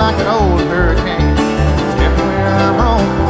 like an old hurricane. Tell me where I'm wrong.